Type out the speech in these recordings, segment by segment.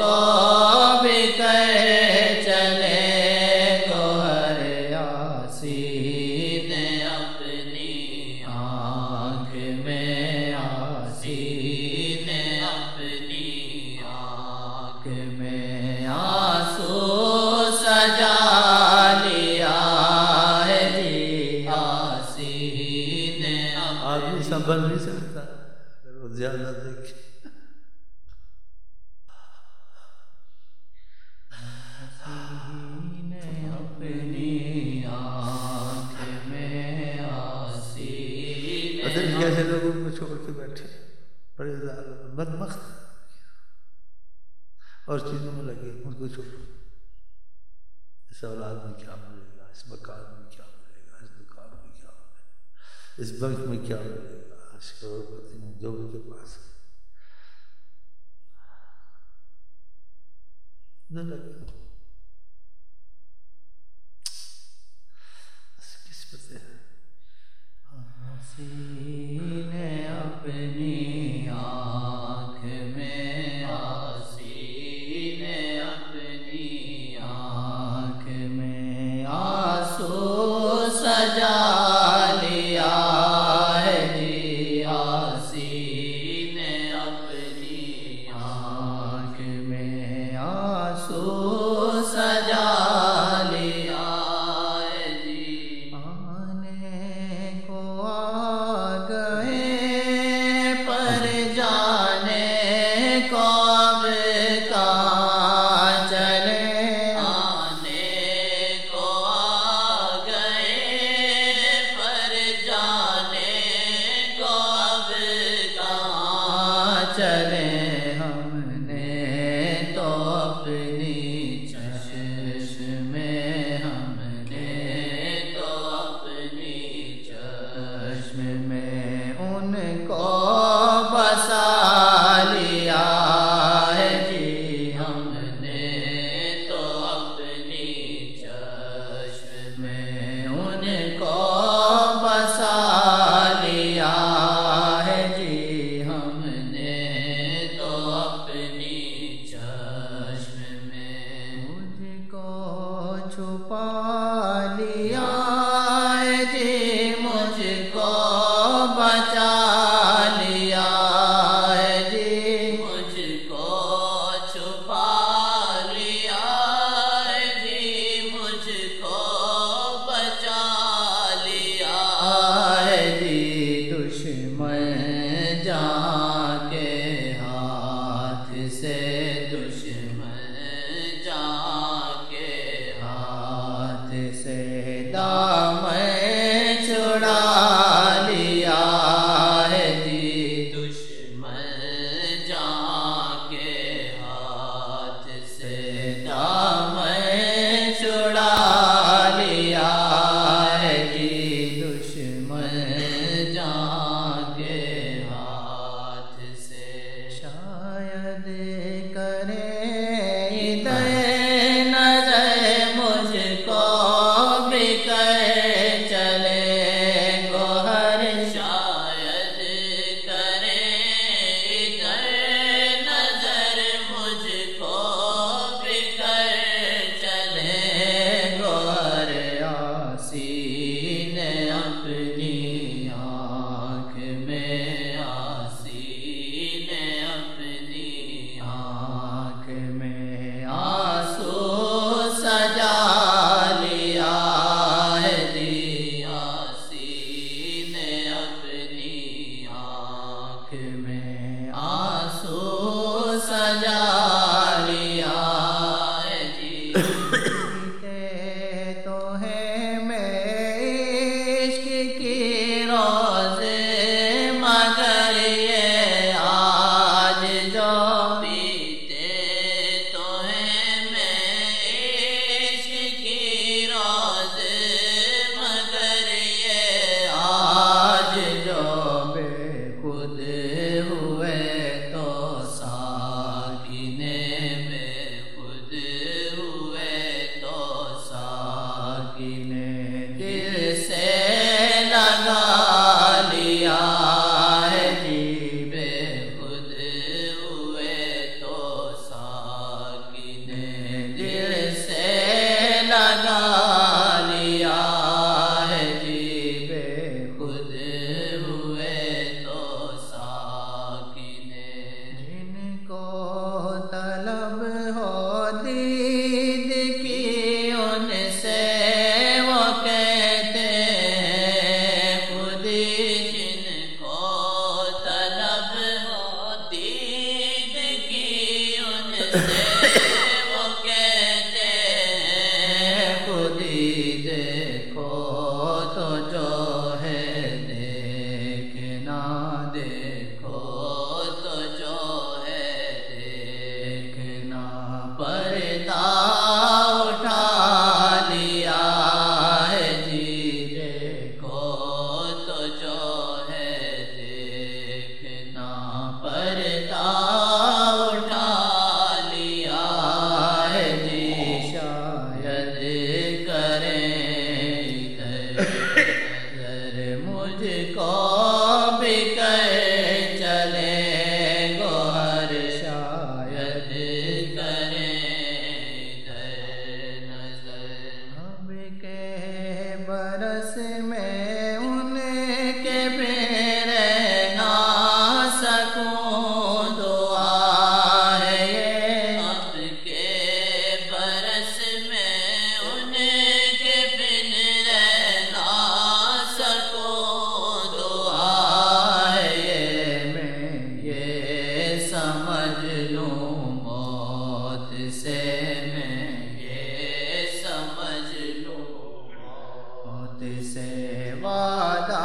کو بھی کہے چلے گوہر یاسین اپنی آنکھ میں، یاسین اپنی آنکھ میں آنسو سجا لیا ہے جی یاسین آدمی سنبھل نہیں سکتا اگر وہ زیادہ دیکھے. کیسے لوگوں کو چھوڑ کے بیٹھے بڑے بدبخت اور چیزوں میں لگے، ان کو چھوڑو. اس اولاد میں کیا ملے گا، اس مکان میں کیا ملے گا، اس دکان میں کیا ملے گا، اس بینک میں کیا ملے گا، اس کروڑپتی میں جو ان کے پاس ہے نہ لگے. کس پتے ہیں یاسین اپنی آنکھ میں، یاسین اپنی آنکھ میں آنسو سجا لیا ہے جی یاسین اپنی آنکھ میں آنسو سجا لیا ہے جی. آنے کو آ گئے پر جانے کو اب کہاں چلے، آنے کو آ گئے پر جانے کو اب کہاں چلے. ہم نے تو اپنی چشم میں، ہم نے تو اپنی چشم میں ان کو بسا لیا ہے جی. ہم نے تو اپنی چشم میں ان کو بسا لیا ہے جی. ہم نے تو اپنی چشم وہ کہتے ہیں خود ہی دیکھو تو جو ہے دیکھنا، دیکھو تو جو ہے دیکھنا، پردہ اٹھا لیا ہے جی، دیکھو تو جو ہے دیکھنا، پردہ اٹھا لیا ہے جی، شاید کریں نظر مجھ کو بھی کر چلے گوہر، شاید کریں نظر، اب کے برس میں ان کے بن رہنا سکوں، دعا ہے یہ اب کے برس میں ان کے بن رہنا سکوں، دعا ہے یہ میں یہ سمجھ لوں موت سے، میں یہ سمجھ لوں موت سے وعدہ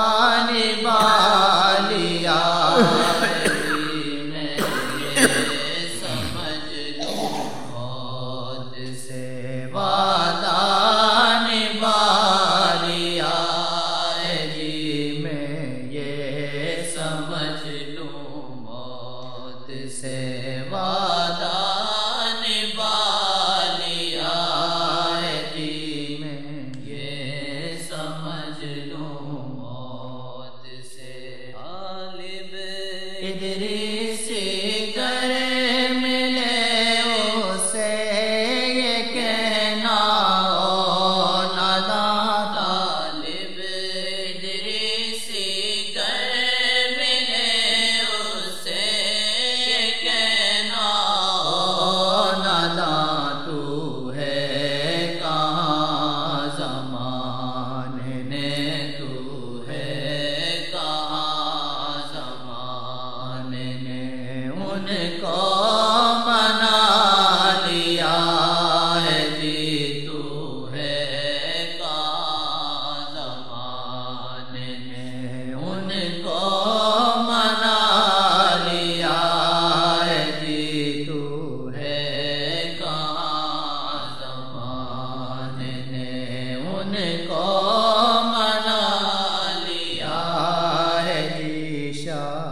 نبھا لیا ہے، میں یہ سمجھ لوں موت سے وعدہ نبھا لیا ہے جی، میں یہ سمجھ لوں موت سے وعدہ نبھا لیا ہے جی، میں یہ سمجھ لوں موت سے، غالب ادریسی گر ملے اسے یہ کہنا او ناداں، غالب ادریسی گر ملے اسے یہ کہنا او ناداں، تو ہے کہاں زمانے نے، تو ہے کہاں زمانے نے ان کو منا لیا ہے جی، تو ہے کہاں زمانے نے ان کو منا لیا ہے جی، تو ہے کہاں زمانے نے ان کو منا لیا ہے جی، شاہ